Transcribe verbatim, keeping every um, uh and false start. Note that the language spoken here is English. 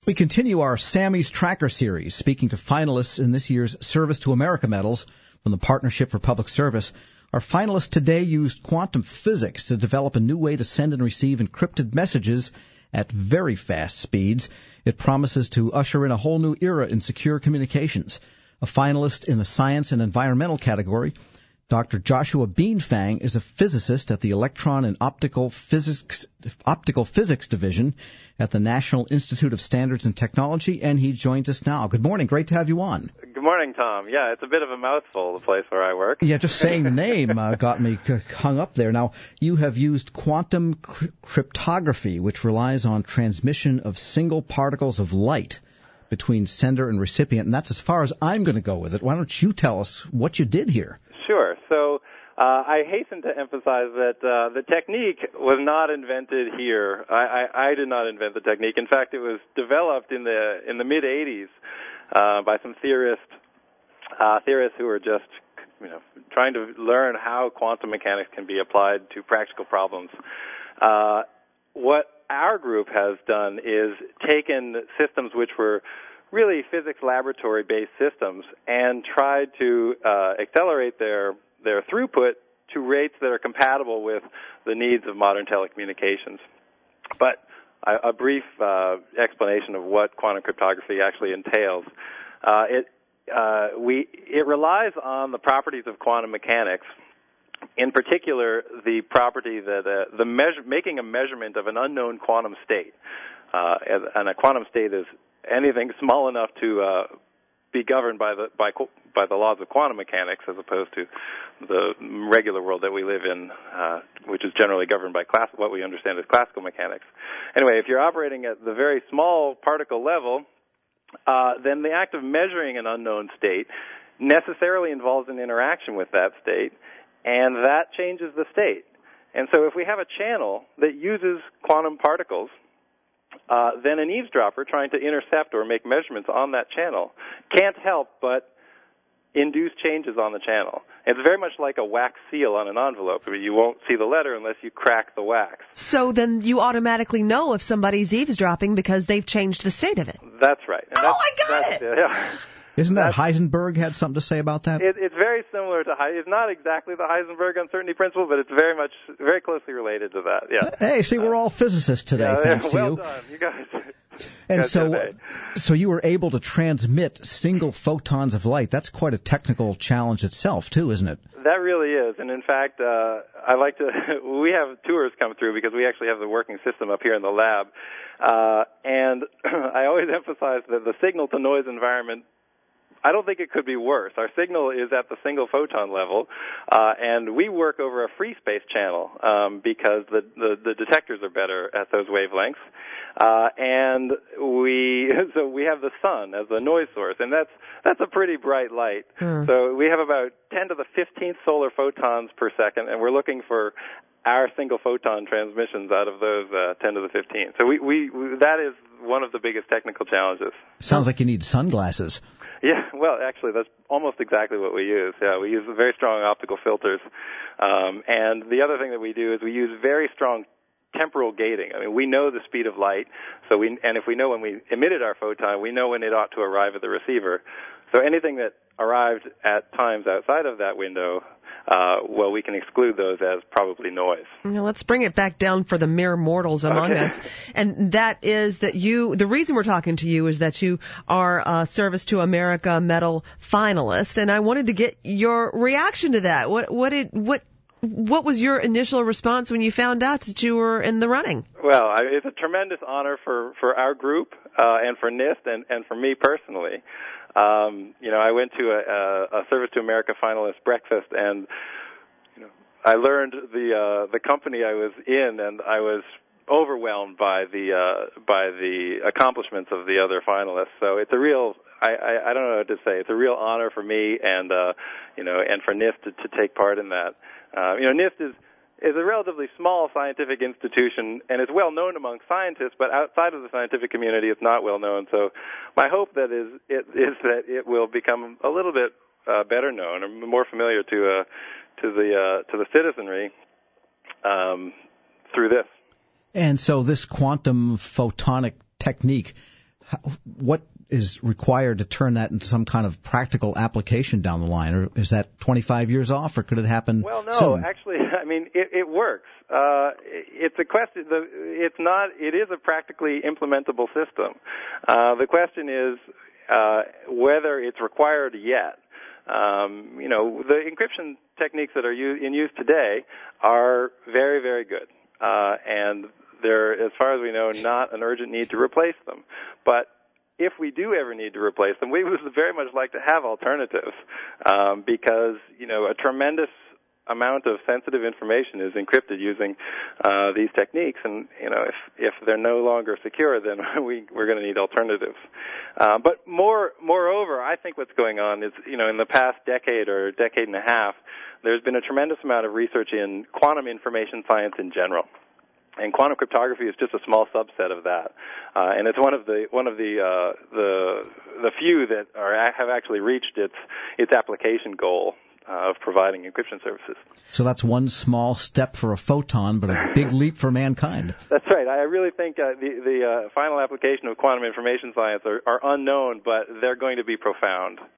We continue our Sammy's Tracker series, speaking to finalists in this year's Service to America medals from the Partnership for Public Service. Our finalists today used quantum physics to develop a new way to send and receive encrypted messages at very fast speeds. It promises to usher in a whole new era in secure communications. A finalist in the science and environmental category, Doctor Joshua Bienfang is a physicist at the Electron and Optical Physics, Optical Physics Division at the National Institute of Standards and Technology, and he joins us now. Good morning. Great to have you on. Good morning, Tom. Yeah, it's a bit of a mouthful, the place where I work. Yeah, just saying the name uh, got me hung up there. Now, you have used quantum cr- cryptography, which relies on transmission of single particles of light between sender and recipient, and that's as far as I'm going to go with it. Why don't you tell us what you did here? Sure. So uh, I hasten to emphasize that uh, the technique was not invented here. I, I, I did not invent the technique. In fact, it was developed in the in the mid eighties uh, by some theorists uh, theorists who were just you know trying to learn how quantum mechanics can be applied to practical problems. Uh, what our group has done is taken systems which were really physics laboratory-based systems and tried to uh, accelerate their their throughput to rates that are compatible with the needs of modern telecommunications. But a, a brief uh, explanation of what quantum cryptography actually entails. Uh, it uh, we it relies on the properties of quantum mechanics. In particular, the property that uh, the measure, making a measurement of an unknown quantum state, uh, and a quantum state is anything small enough to uh, be governed by the by by the laws of quantum mechanics, as opposed to the regular world that we live in, uh, which is generally governed by class, what we understand as classical mechanics. Anyway, if you're operating at the very small particle level, uh, then the act of measuring an unknown state necessarily involves an interaction with that state, and that changes the state. And so if we have a channel that uses quantum particles, Uh, then an eavesdropper trying to intercept or make measurements on that channel can't help but induce changes on the channel. It's very much like a wax seal on an envelope. I mean, you won't see the letter unless you crack the wax. So then you automatically know if somebody's eavesdropping because they've changed the state of it. That's right. And oh, that's, I got that's, it! Yeah. Isn't that Heisenberg had something to say about that? It, it's very similar to Heisenberg. It's not exactly the Heisenberg uncertainty principle, but it's very much, very closely related to that. Yeah. Hey, see, we're all physicists today, yeah, thanks yeah, to well you. Well done, you guys. And guys so, today. so you were able to transmit single photons of light. That's quite a technical challenge itself, too, isn't it? That really is, and in fact, uh, I like to. We have tours come through because we actually have the working system up here in the lab, uh, and I always emphasize that the signal-to-noise environment, I don't think it could be worse. Our signal is at the single photon level, uh, and we work over a free space channel um, because the, the, the detectors are better at those wavelengths. Uh, and we so we have the sun as the noise source, and that's that's a pretty bright light. Mm. So we have about ten to the fifteenth solar photons per second, and we're looking for our single photon transmissions out of those uh, ten to the fifteenth. So we, we, we that is one of the biggest technical challenges. Sounds like you need sunglasses. Yeah, well, actually, that's almost exactly what we use. Yeah, we use very strong optical filters, um, and the other thing that we do is we use very strong temporal gating. I mean, we know the speed of light, so we and if we know when we emitted our photon, we know when it ought to arrive at the receiver. So anything that arrived at times outside of that window, uh, well, we can exclude those as probably noise. Now, let's bring it back down for the mere mortals among okay. us. And that is that you, the reason we're talking to you is that you are a Service to America Medal finalist, and I wanted to get your reaction to that. What, what did, what, What was your initial response when you found out that you were in the running? Well, I, it's a tremendous honor for, for our group uh, and for NIST and, and for me personally. Um, you know, I went to a, a Service to America finalist breakfast, and you know, I learned the uh, the company I was in, and I was overwhelmed by the uh, by the accomplishments of the other finalists. So it's a real I, I, I don't know what to say. It's a real honor for me and uh, you know and for NIST to, to take part in that. Uh, you know, NIST is, is a relatively small scientific institution, and it's well known among scientists, but outside of the scientific community, it's not well known. So my hope that is, it, is that it will become a little bit uh, better known or more familiar to uh, to the uh, to the citizenry um, through this. And so this quantum photonic technique, what is required to turn that into some kind of practical application down the line? Or is that twenty-five years off, or could it happen Well, no, soon? actually, I mean, it, it works. Uh, it's a question, the, it's not, it is a practically implementable system. Uh, the question is uh, whether it's required yet. Um, you know, the encryption techniques that are u- in use today are very, very good. Uh, and there, as far as we know, not an urgent need to replace them. But if we do ever need to replace them, we would very much like to have alternatives, um, because, you know, a tremendous amount of sensitive information is encrypted using uh, these techniques, and, you know, if if they're no longer secure, then we we're going to need alternatives. Uh, but more moreover, I think what's going on is, you know, in the past decade or decade and a half, there's been a tremendous amount of research in quantum information science in general. And quantum cryptography is just a small subset of that, uh, and it's one of the one of the uh, the the few that are have actually reached its its application goal uh, of providing encryption services. So that's one small step for a photon, but a big leap for mankind. That's right. I really think uh, the the uh, final application of quantum information science are, are unknown, but they're going to be profound.